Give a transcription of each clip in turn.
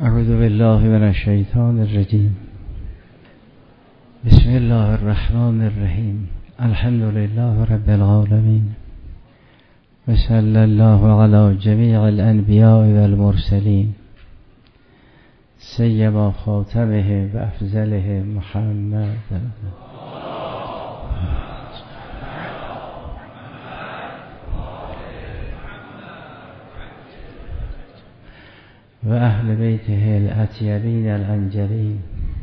اعوذ بالله من الشیطان الرجیم. بسم الله الرحمن الرحیم. الحمد لله رب العالمین و صلی الله علی جمیع الانبیاء والمرسلین سیما خاتمه و افضله محمد و اهل بیته الاطیبین الانجلین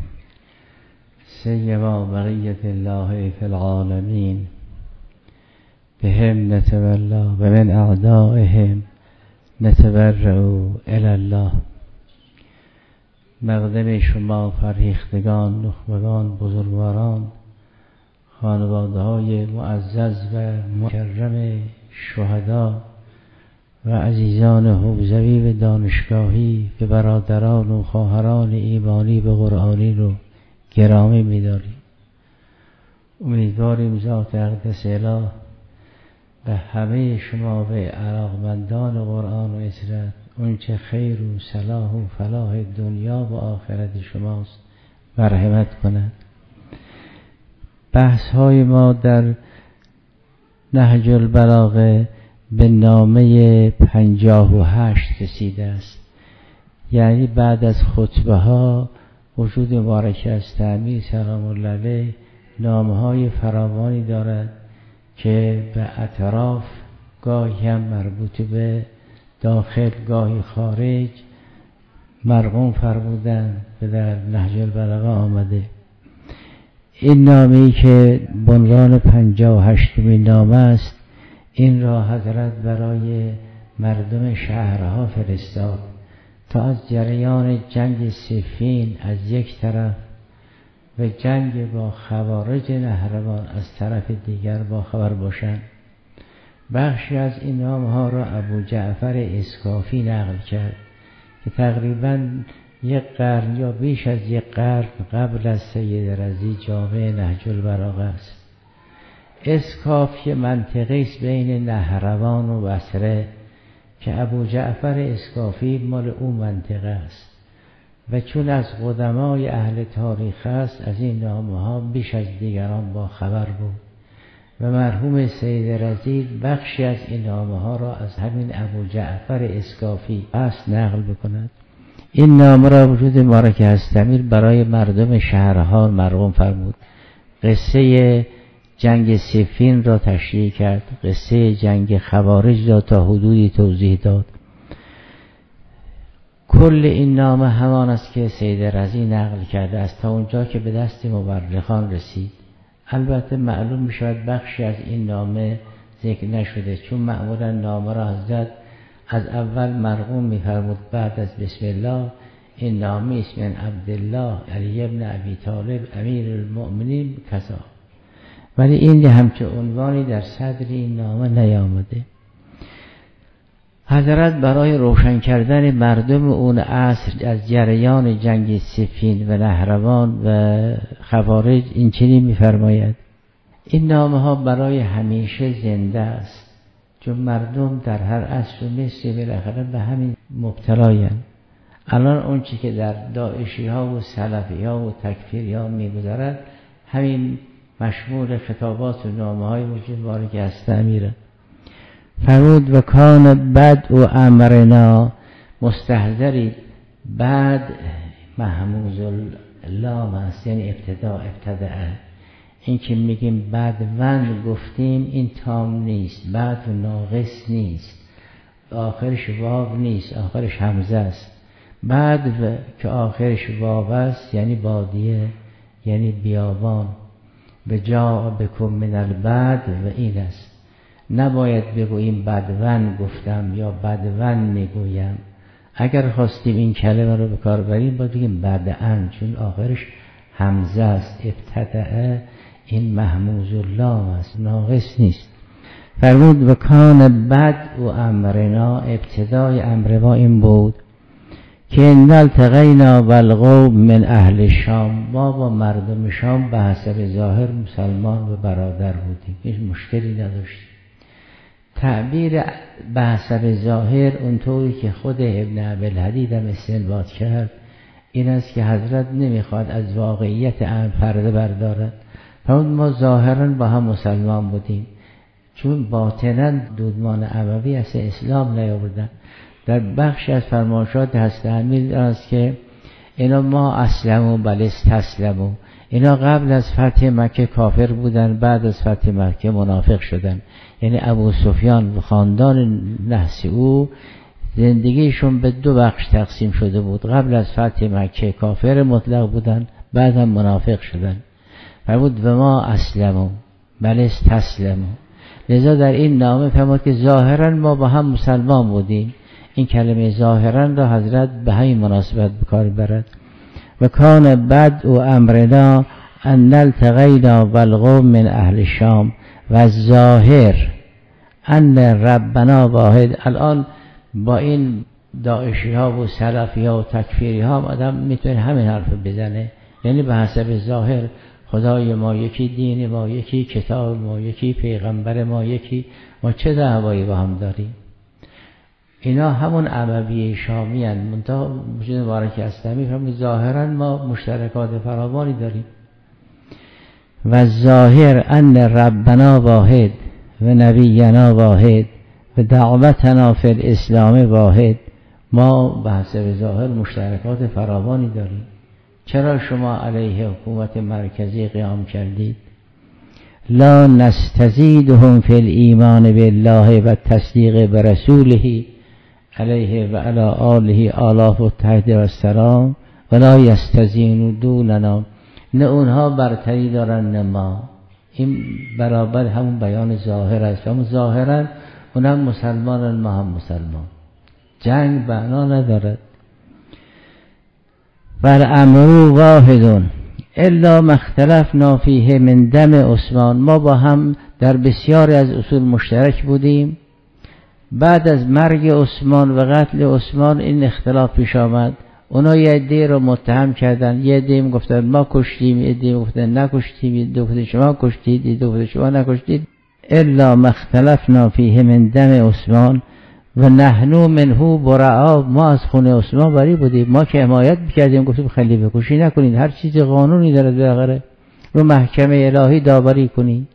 سیما بقیت الله فی العالمین بهم نتولا و من اعدائهم نتبرأ الی الله. مقدم شما فرهیختگان، نخبگان، بزرگواران، خانواده های معزز و مکرم شهدا و عزیزان حوزوی و دانشگاهی و برادران و خواهران ایمانی به قرآنی رو گرامی می‌داریم. امیدواریم ذات اقدس اله به همه شما و علاقمندان قرآن و اطاعت اون چه خیر و صلاح و فلاح دنیا و آخرت شماست مرحمت کند. بحث های ما در نهج البلاغه به نامه 58 رسیده است. یعنی بعد از خطبه ها وجود مبارک از امیر سلام الله علیه نامه های فراوانی دارد که به اطراف گاهی هم مربوط به داخل گاهی خارج مرقوم فرمودن و در نهج البلاغه آمده. این نامه‌ای که به عنوان 58مین نامه است، این را حضرت برای مردم شهرها فرستاد تا از جریان جنگ صفین از یک طرف و جنگ با خوارج نهروان از طرف دیگر با خبر باشند. بخشی از این نامه‌ها را ابو جعفر اسکافی نقل کرد که تقریباً یک قرن یا بیش از یک قرن قبل از سید رضی جامع نهج البلاغه است. اسکاف یه منطقه است بین نهروان و بصره که ابو جعفر اسکافی مال اون منطقه است و چون از قدمای اهل تاریخ است از این نامه ها بیش از دیگران با خبر بود و مرحوم سید رضی بخشی از این نامه ها را از همین ابو جعفر اسکافی است نقل بکند. این نامه را وجود مبارک هستمیر برای مردم شهرها مرقوم فرمود. قصه جنگ صفین را تشریح کرد، قصه جنگ خوارج را تا حدودی توضیح داد. کل این نامه همان است که سید رضی نقل کرده است تا اونجا که به دست مورخان رسید. البته معلوم می شود بخشی از این نامه ذکر نشده، چون معمولا نامه را حضرت از اول مرقوم می فرمود، بعد از بسم الله این نامه است من عبدالله علی ابن ابی طالب امیر المؤمنین کذا، ولی این همچه عنوانی در صدر این نامه نیامده. حضرت برای روشن کردن مردم اون عصر از جریان جنگ صفین و نهروان و خوارج این چنین می‌فرماید: این نامه ها برای همیشه زنده است، چون مردم در هر عصر و مصر بالاخره به همین مبتلایند. الان اون چی که در داعشی ها و سلفی ها و تکفیری ها می‌گذرد همین مشمول خطابات و نامه های وجود مبارک است امیره. فرمود و کان بد و امرنا مستحضری، بعد محموز اللام است، یعنی ابتداء. این که میگیم بعد وند گفتیم این تام نیست، بعد و ناقص نیست، آخرش واو نیست، آخرش همزه است. بعد که آخرش واو است یعنی بادیه، یعنی بیابان. به جا بکن من البعد و این است. نباید بگوییم بدون گفتم یا بدون میگویم. اگر خواستیم این کلمه رو به کار بریم باید بگیم بدعن، چون آخرش همزه است. ابتدعه این محموز اللام است، ناقص نیست. فرمود و کان بد و امرنا، ابتدای امر ما این بود که نلتقینا والقوم من اهل شام، ما با مردم شام به حسب ظاهر مسلمان و برادر بودیم، هیچ مشکلی نداشتیم. تعبیر به حسب ظاهر اونطوری که خود ابن ابی‌الحدید هم استنباط کرد این است که حضرت نمیخواد از واقعیت پرده بردارد. ما ظاهرا با هم مسلمان بودیم، چون باطنا دودمان اموی از اسلام نیاوردن. در بخش از فرمایشات حضرت امیر است که اینا ما اسلموا بل استسلموا، اینا قبل از فتح مکه کافر بودن، بعد از فتح مکه منافق شدن. یعنی ابو سفیان و خاندان نحس او زندگیشون به دو بخش تقسیم شده بود، قبل از فتح مکه کافر مطلق بودن، بعد هم منافق شدن. فرمود و ما اسلموا بل استسلموا. لذا در این نامه فرمود که ظاهرا ما با هم مسلمان بودیم. این کلمه ظاهرا را حضرت به همین مناسبت بکار برد. و کان بدء امرنا ان التقینا والقوم من اهل الشام و ظاهر ان ربنا واحد. الان با این داعشی ها و سلفی ها و تکفیری ها آدم میتونه همین حرف بزنه، یعنی به حسب ظاهر خدای ما یکی، دین ما یکی، کتاب ما یکی، پیغمبر ما یکی، ما چه دعوایی با هم داریم؟ اینا همون اموی شامی هستند. منتها وجود مبارک اسلامی فهمید ظاهرا ما مشترکات فراوانی داریم. و ظاهر ان ربنا واحد و نبینا واحد و دعوتنا فی الاسلام واحد. ما به حسب ظاهر مشترکات فراوانی داریم. چرا شما علیه حکومت مرکزی قیام کردید؟ لا نستزیدهم فی الایمان بالله و تصدیق برسوله علیه و علی آله آلاف و تحت و السلام ولا یستزین دوننا. نه اونها برتری دارن نه ما. این برابر همون بیان ظاهر است. همون ظاهرا اونم مسلمانن ما هم مسلمان. جنگ معنا ندارد. والامر واحد الا ما اختلفنا فیه من دم عثمان. ما با هم در بسیاری از اصول مشترک بودیم. بعد از مرگ عثمان و قتل عثمان این اختلاف پیش آمد. اونا یه عده رو متهم کردن، یه عده گفتن ما کشتیم، یه عده گفتن نکشتیم، یه عده گفتن شما کشتید، یه عده گفتن شما نکشتید. الا ما اختلفنا فیه من دم عثمان و نحنو منه برعا. ما از خون عثمان بری بودیم، ما که حمایت می‌کردیم گفتیم خیلی بکشی نکنید، هر چیز قانونی داره بالاخره رو محکمه الهی داوری کنید.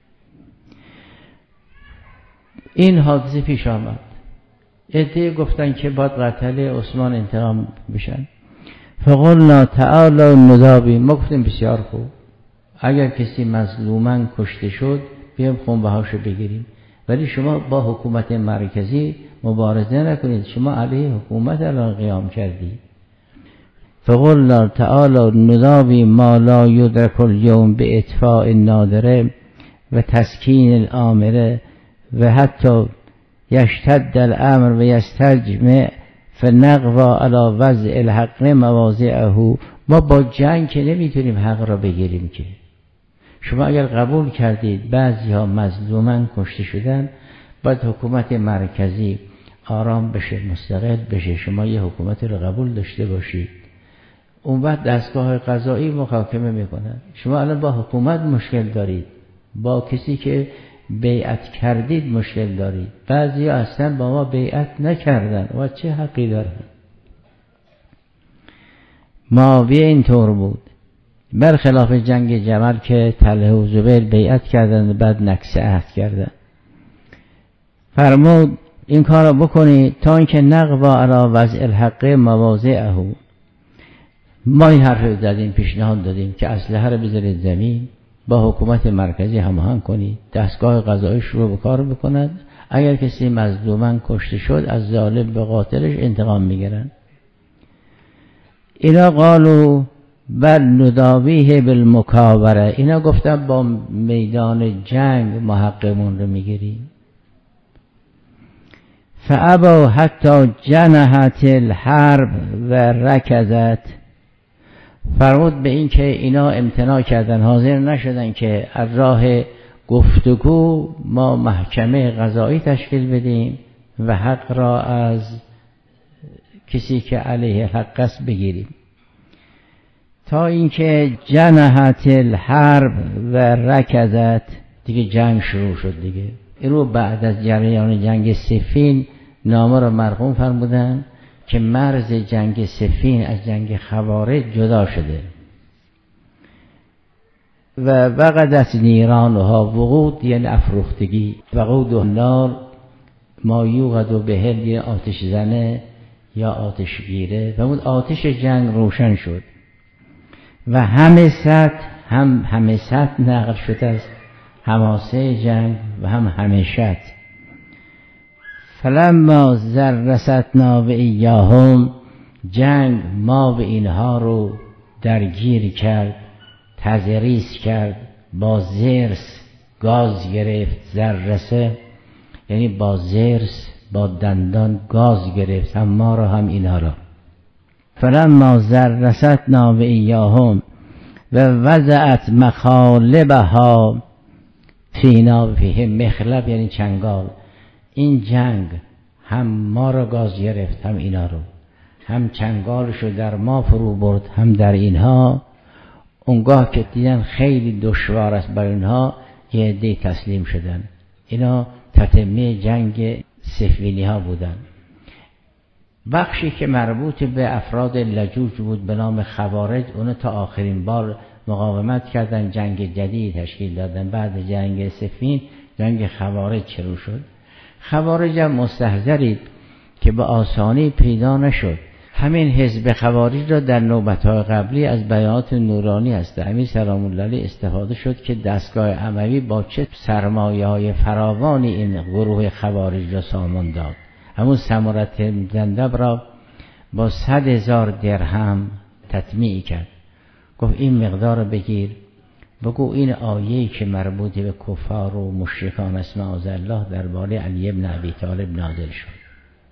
این حادثه پیش آمد. عده گفتن که باید قتل عثمان انتقام بشن. فقلنا تعالی ندابی. ما گفتیم بسیار خوب، اگر کسی مظلوما کشته شد بیایم خونبهاشو بگیریم، ولی شما با حکومت مرکزی مبارزه نکنید، شما علیه حکومت الان قیام کردید. فقلنا تعالی ندابی ما لا یدرک اليوم به اطفاء النادره و تسکین الامره و حتی یشتد الامر و یستجمع فنقوا علی وضع الحق مواضعه. ما با جنگ که نمیتونیم حق را بگیریم که. شما اگر قبول کردید بعضی ها مظلومن کشته شدن، باید حکومت مرکزی آرام بشه، مستقل بشه، شما یه حکومت رو قبول داشته باشید. اون وقت دستگاه قضایی محاکمه میکنن. شما الان با حکومت مشکل دارید، با کسی که بیعت کردید مشکل دارید. بعضی ها اصلا با ما بیعت نکردن و چه حقی دارن؟ معاویه اینطور بود، برخلاف جنگ جمل که طلحه و زبیر بیعت کردن و بعد نقض عهد کردن. فرمود این کار رو بکنید تا اینکه نقوا علی وضع الحق مواضعه. ما این حرف زدیم، پیشنهاد دادیم که اسلحه رو بذارید زمین، با حکومت مرکزی هماهنگ کنید، دستگاه قضایی شروع به کار بکند. اگر کسی مظلوما کشته شد از ظالم به قاتلش انتقام میگیرن. اینا قالوا بل نداویه بالمکابره. اینا گفتن با میدان جنگ ما حقمون رو میگیریم. فابوا حتی جنحت الحرب و رکزت. فرمود به این که اینا امتناع کردن، حاضر نشدن که از راه گفتگو ما محکمه قضایی تشکیل بدیم و حق را از کسی که علیه حق است بگیریم، تا اینکه جنحت الحرب و رکزت. دیگه جنگ شروع شد دیگه. این رو بعد از جریان جنگ صفین نامه را مرقوم فرمودن که مرز جنگ صفین از جنگ خوارج جدا شده و وقدت نیرانها، وقود یعنی افروختگی، وقود و نار ما یوقد بهل یعنی آتش زنه یا آتش گیره، و اون آتش جنگ روشن شد و همه ست نقل شده از حماسه جنگ و هم همیشت. فلما زرستنا و ایاهم، جنگ ما و اینها رو درگیر کرد، تزریس کرد، با زرس گاز گرفت. زرسه یعنی با زرس با دندان گاز گرفت، هم ما را هم اینها را. فلما زرستنا و ایاهم و وضعت مخالبها فینا فیهم، مخلب یعنی چنگال. این جنگ هم ما را گاز گرفت هم اینا رو، هم چنگالشو در ما فرو برد هم در اینها. اونگاه که دیدن خیلی دشوار است برای اینها، یه عده تسلیم شدن. اینا تتمه جنگ صفینی ها بودن. بخشی که مربوط به افراد لجوج بود به نام خوارج، اونو تا آخرین بار مقاومت کردن، جنگ جدید تشکیل دادن. بعد جنگ صفین جنگ خوارج شروع شد. خوارج هم مستحضرید که به آسانی پیدا نشد. همین حزب خوارج را در نوبت‌های قبلی از بیانات نورانی است امیر سلام الله علیه استفاده شد که دستگاه اموی با چه سرمایه‌های فراوانی این گروه خوارج را سامان داد. همون ثمرت جندب را با 100,000 درهم تطمیع کرد. گفت این مقدار بگیر، بگو این آیه‌ای که مربوط به کفار و مشرکان است معاذالله درباره علی ابن ابی طالب نازل شد،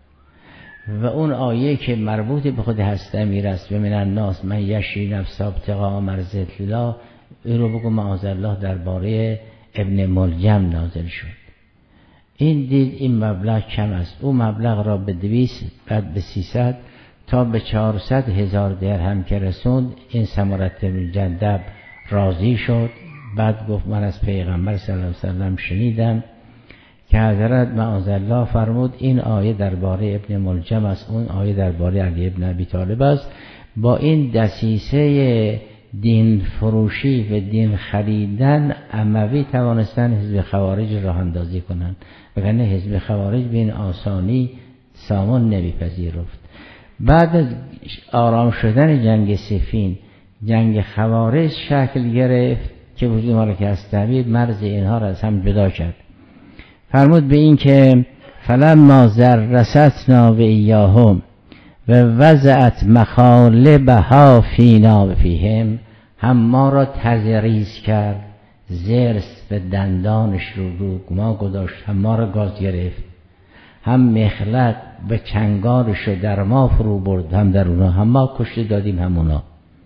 و اون آیه که مربوط به خود حضرت امیر است و من الناس من یشری نفسه ابتغاء مرضات الله، این رو بگو معاذالله درباره ابن ملجم نازل شد. این دید این مبلغ کم است، اون مبلغ را به 200 بعد به 300 تا به 400,000 درهم که رسوند. این ثمرت جندب راضی شد. بعد گفت من از پیغمبر صلی الله علیه وسلم شنیدم که حضرت معاذالله فرمود این آیه درباره ابن ملجم است، اون آیه درباره علی ابن ابی طالب است. با این دسیسه دین فروشی و دین خریدن اموی توانستن حزب خوارج راه اندازی کنند، وگرنه حزب خوارج به این آسانی سامان نمیپذیرفت. بعد از آرام شدن جنگ صفین، جنگ خوارج شکل گرفت که وجود مالک استعبید مرز اینها را از هم جدا کرد. فرمود به این که فلما زرستنا و ایاهم و وضعت مخالبها فینا و فیهم، هم ما را تزریز کرد، زرس به دندانش رو ما گذاشت، هم ما را گاز گرفت، هم مخلط به چنگارش در ما فرو برد، هم در اونا، هم ما کشته دادیم هم اونا.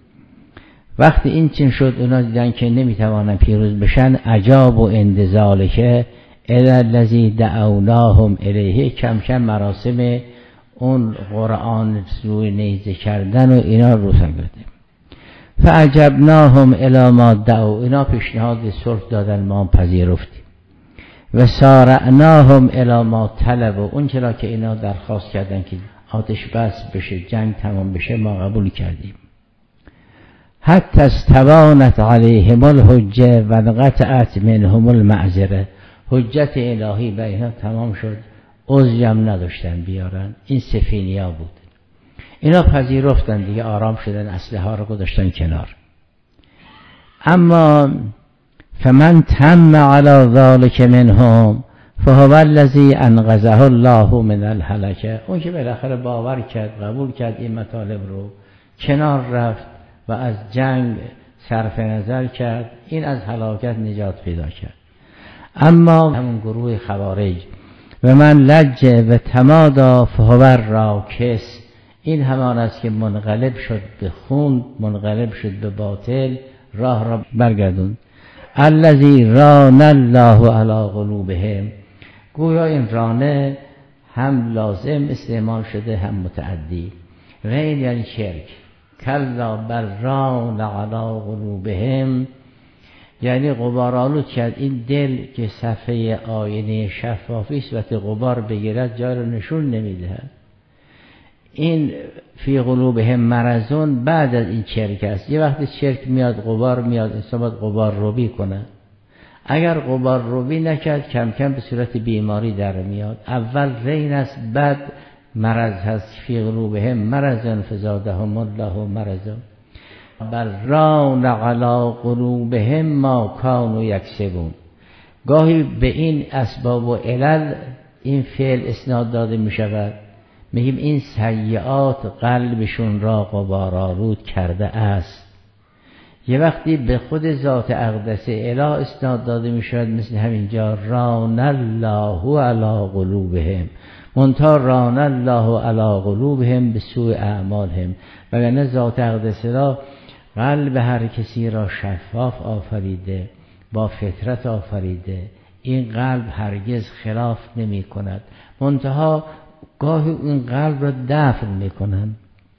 وقتی این چین شد اونا دیدن که نمیتوانن پیروز بشن، عجاب و اندزالکه الذی دعوناهم الیه، کم کم مراسم اون قرآن روی نیزه کردن و اینا رو سنگردیم. فعجبناهم الی ما دعوا، اینا پیشنهاد صلح دادن ما پذیرفتیم. و سارعناهم الی ما طلبوا، اون چرا که اینا درخواست کردن که آتش بس بشه، جنگ تمام بشه، ما قبول کردیم. حتی استوانت علیهم الحجه و انقطعت منهم المعذره، حجت الهی به اینا تمام شد، عذری هم نداشتن بیارن. این سفینیا بود. اینا پذیرفتن دیگه، آرام شدن، اسلحه ها رو گذاشتن کنار. اما فمن تم علی ذلک منهم فهو الذی انقذه الله من الهلکه، اون که بالاخره باور کرد، قبول کرد این مطالب رو، کنار رفت و از جنگ صرف نظر کرد، این از هلاکت نجات پیدا کرد. اما همون گروه خوارج و من لجه و تمادا فهو راکس، این همان است که منقلب شد به خون، منقلب شد به باطل، راه را برگردون. الذی ران الله علی قلوبهم، گویا این رانه هم لازم استعمال شده هم متعدی. رین یعنی شرک. کلا بر ران علی قلوبهم، یعنی غبار آلود کرد. این دل که صفحه آینه شفافی است وقتی غبار بگیرد جای رو نشون نمیدهد. این فی قلوبهم مرضون بعد از این چرک است. یه وقتی چرک میاد غبار میاد، انسان باید غبار روبی کنه. اگر غبار روبی نکرد کم کم به صورت بیماری در میاد. اول رین است بعد مرض هست. فی قلوبهم مرضون فزادهم الله مرضا بل ران علی قلوبهم ما کانوا یکسبون. گاهی به این اسباب و علل این فعل اسناد داده می شود، میگیم این سیئات قلبشون را غبارآلود کرده است. یه وقتی به خود ذات اقدس اله اسناد داده می شود، مثل همینجا ران الله علی قلوبهم، منتها ران الله علی قلوبهم به سوء اعمالهم. وگرنه ذات اقدس اله قلب هر کسی را شفاف آفریده، با فطرت آفریده. این قلب هرگز خلاف نمی کند، منتها گاهی این قلب را دفن می کنند.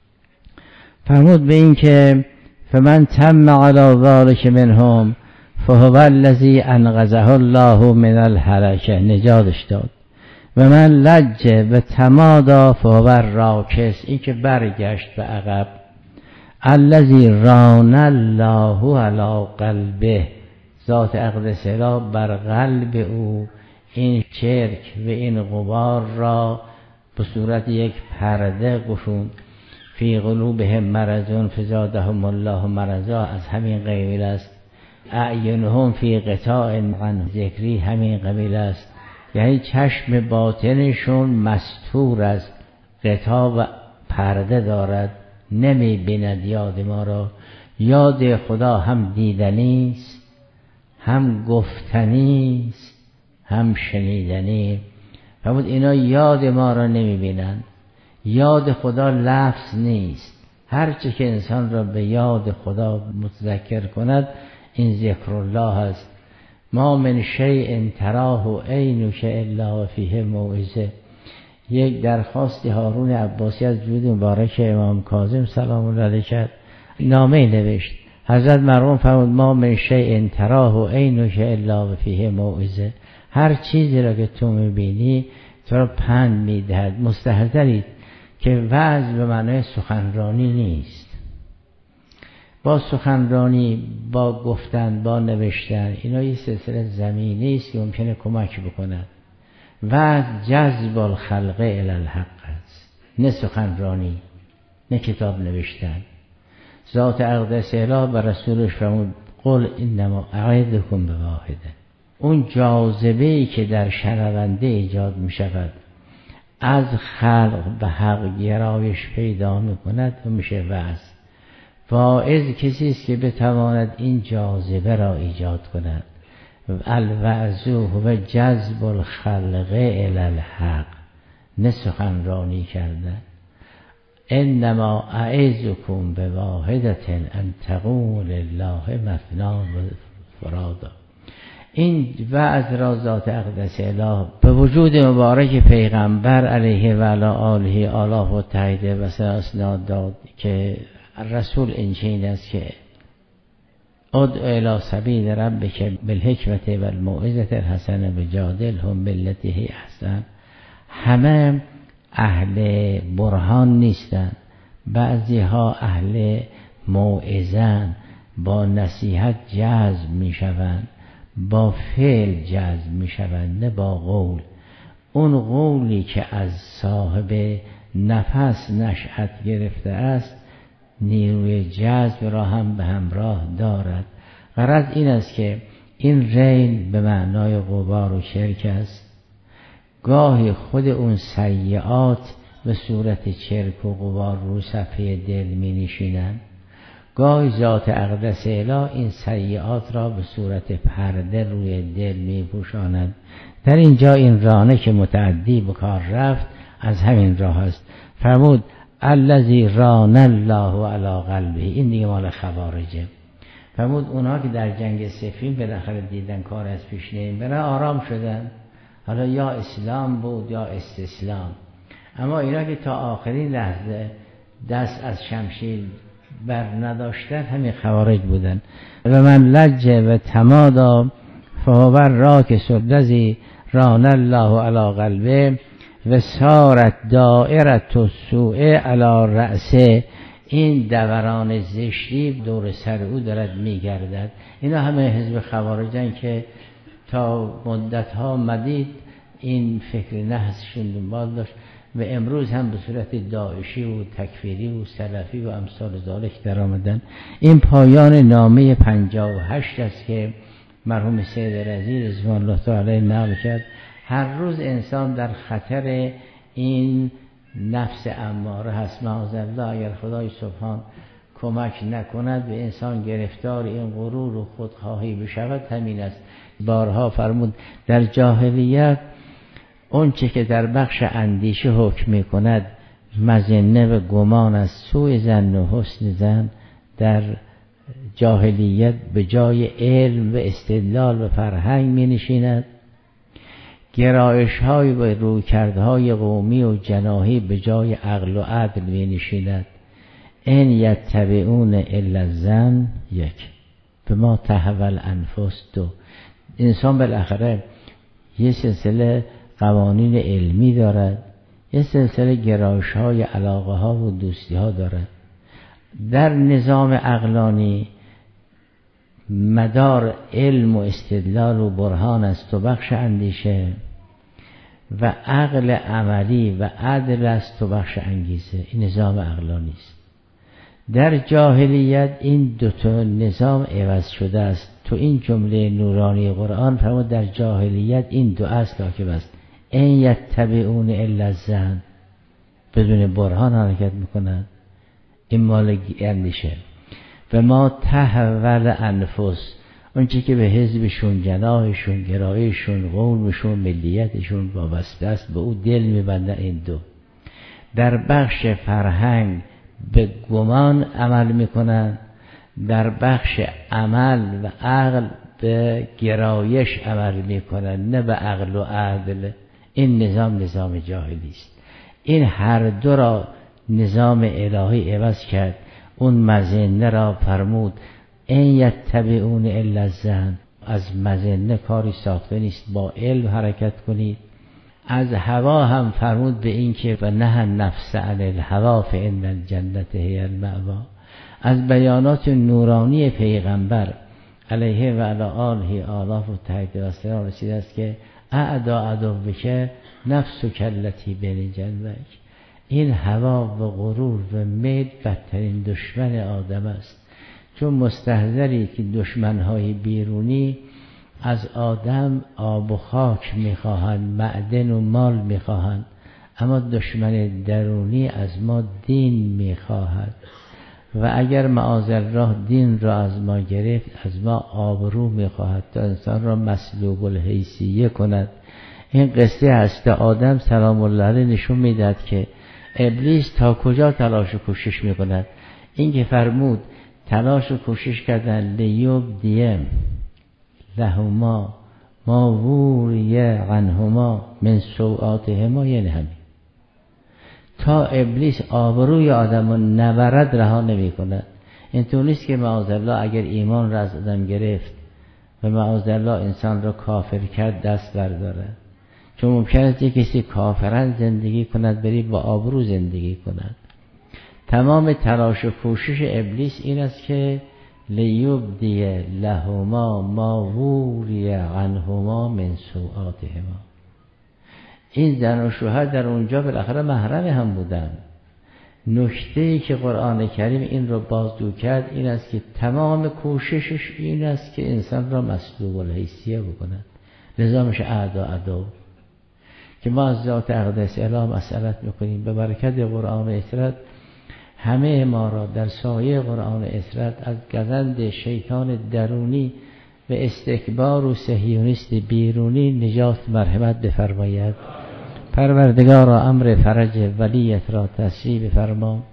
فرمود به این که فمن تم علی ذلک منهم فهو الذی انقذه الله من الهلکه، نجاتش داد. و من لج و تمادا فهو الراکس، این که برگشت به عقب. الذی ران الله علی قلبه، ذات اقدس را بر قلب او این چرک و این غبار را به صورت یک پرده گشود. فی قلوبهم مرضون فزادهم الله مرضا، از همین قبیل است. اعینهم فی غطاء عن ذکری، همین قبیل است. یعنی چشم باطنشون مستور است، غطا و پرده دارد، نمی بیند یاد ما را. یاد خدا هم دیدنی است، هم گفتنی است، هم شنیدنی. فرمود اینا یاد ما را نمی بینند. یاد خدا لفظ نیست، هرچه که انسان را به یاد خدا متذکر کند این ذکر الله است. ما من شیء تراه عینک الا فیه موعظه. یک درخواست هارون عباسی از جود مبارک امام کاظم سلام الله علیه کرد، نامه نوشت. حضرت مرحوم فرمود ما من شیء تراه عینک الا فیه موعظه، هر چیزی را که تو میبینی تو را پند میدهد. مستحضرید که وعظ به معنای سخنرانی نیست. با سخنرانی، با گفتن، با نوشتن، اینا یه سلسله زمینی است که ممکنه کمک بکند. وعظ جذب الخلق الی الحق است، نه سخنرانی، نه کتاب نوشتن. ذات اقدس اله بر رسولش فرمود قل انما اعظکم بواحده. اون جاذبه‌ای که در شنونده ایجاد می شود از خلق به حق گرایش پیدا می کند و میشه وعظ. واعظ کسی است که بتواند این جاذبه را ایجاد کند. الوعظ هو جذب الخلق الی الحق، نه سخنرانی کردن. انما اعظکم بواحدة ان تقوموا لله مثنی و فرادا. این وعظ را ذات اقدس اله به وجود مبارک پیغمبر علیه و علی آله آلاف و تایید و اسناد داد که رسول اینچین است که ادع الی سبیل ربک بالحکمت و الموعظة الحسنه وجادلهم بالتی هی احسن. همه اهل برهان نیستند، بعضی ها اهل موعظه‌اند، با نصیحت جذب می شوند، با فعل جذب می شوند، نه با قول. اون قولی که از صاحب نفس نشأت گرفته است نیروی جذب را هم به همراه دارد. غرض این است که این رین به معنای غبار و چرک است. گاهی خود اون سیئات به صورت چرک و غبار رو صفحه دل می نشینند. گاهی ذات اقدس اله این سیئات را به صورت پرده روی دل می پوشاند. در اینجا این رانه که متعدی به کار رفت از همین راه است. فرمود الذی ران الله علی قلبه، این دیگه مال خوارجه. فرمود اونها که در جنگ صفین بالاخره دیدن کار از پیش نمیبره آرام شدن. حالا یا اسلام بود یا استسلام، اما اینا که تا آخرین لحظه دست از شمشیر بر نداشتن همین خوارج بودن. و من لجه و تمادا فهو راکس الذی ران الله علی قلبه و سارت دائرة السوء علی رأسه. این دوران زشتی دور سر او دارد میگردد. اینا همه حزب خوارجن که تا مدت‌ها مدید این فکر نحسشون دنبال داشت و امروز هم به صورت داعشی و تکفیری و سلفی و امثال ذالک در آمدن. این پایان نامه 58 است که مرحوم سید رضی رضوان الله تعالی نقل کرد. هر روز انسان در خطر این نفس اماره هست. معاذالله اگر خدای سبحان کمک نکند به انسان گرفتار این غرور و خودخواهی بشود همین است. بارها فرمود در جاهلیت اون چه که در بخش اندیشه حکم می کند مظنه و گمان از سوء ظن و حسن ظن، در جاهلیت به جای علم و استدلال و فرهنگ می نشیند. گرایش های و رویکردهای قومی و جناحی به جای عقل و عدل می نشیند. ان یتبعون الا الظن یک به ما تهوی الانفس دو. انسان بالاخره یه سلسله قوانین علمی دارد، یه سلسله گرایش های علاقه ها و دوستی ها دارد. در نظام عقلانی مدار علم و استدلال و برهان است و بخش اندیشه، و عقل عملی و عدل است و بخش انگیزه. این نظام عقلانی است. در جاهلیت این دو تا نظام عوض شده است. تو این جمله نورانی قرآن فرمود در جاهلیت این دو اصل حاکم است. ان یتبعون الا الظن، بدون برهان حرکت میکنند، این مال اندیشه. و ما تهوی الانفس، اون چی که به حزبشون، جناحشون، گرایششون، قومشون، ملیتشون وابسته است به او دل میبندن. این دو. در بخش فرهنگ به گمان عمل میکنن، در بخش عمل و عقل به گرایش عمل میکنن، نه به عقل و عدل. این نظام جاهلی است. این هر دو را نظام الهی عوض کرد. اون مظنه را فرمود ان یتبعون الا الظن، از مظنه کاری ساخته نیست، با علم حرکت کنید. از هوا هم فرمود به این که و نه النفس عن الهوا فان الجنة هی المأوی. از بیانات نورانی پیغمبر علیه و علی آله آلاف و تحت رسول رسیده است که اعدا عدوک نفسک التی بین جنبک. این هوا و غرور و میل بدترین دشمن آدم است، چون مستحضری که دشمنهای بیرونی از آدم آب و خاک میخواهند، معدن و مال میخواهند، اما دشمن درونی از ما دین میخواهد. و اگر معاذالله دین را از ما گرفت، از ما آبرو میخواهد تا انسان را مسلوب الحیثیه کند. این قصه هست آدم سلام الله علیه نشون میدهد که ابلیس تا کجا تلاش و کوشش میکند. این که فرمود تلاش و کوشش کردن لیبدیم لهما ما ووریه عنهما من سوآتهما، یعنی همین تا ابلیس آبروی آدم رو نبرد رها نمی کند. اینطور نیست که معاذالله اگر ایمان را از آدم گرفت و معاذالله انسان را کافر کرد دست بردارد. چون ممکن است یک کسی کافرن زندگی کند، بری با آبرو زندگی کند. تمام تلاش و کوشش ابلیس این است که لیبدی لهما ما ووری عنهما من سوآتهما. این زن و شوهر در اونجا بالاخره محرم هم بودن. نکته‌ای که قرآن کریم این رو بازگو کرد این است که تمام کوششش این است که انسان را مسلوب الحیثیه بکند. نظامش اعدا عدو که ما از ذات اقدس اله مسئلت میکنیم به برکت قرآن اطرت همه ما را در سایه قرآن اطرت از گزند شیطان درونی و استکبار و صهیونیست بیرونی نجات مرحمت بفرماید. پروردگار را امر فرج ولیت را تسریع بفرما.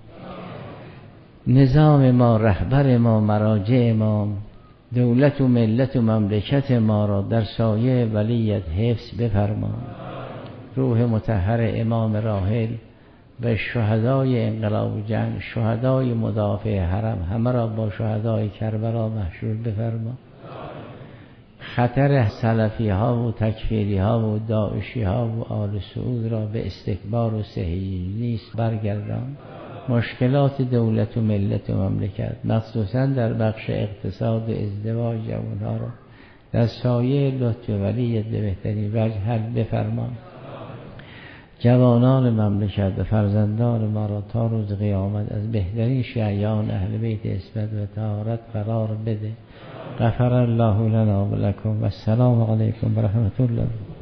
نظام ما، رهبر ما، مراجع ما، دولت و ملت و مملکت ما را در سایه ولیت حفظ بفرما. روح مطهر امام راحل و شهدای انقلاب جنگ، شهدای مدافع حرم، همه را با شهدای کربلا محشور بفرما. خطر سلفی ها و تکفیری ها و داعشی ها و آل سعود را به استکبار و صهیونیسم برگردان. مشکلات دولت و ملت و مملکت مخصوصا در بخش اقتصاد و ازدواج جوانها را در سایه لطف ولیت به بهترین وجه حل بفرما. جوانان مملکت و فرزندان ما را تا روز قیامت از بهترین شیعیان اهل بیت عصمت و طهارت قرار بده. غفر الله لنا و لکم و السلام علیکم و رحمت الله.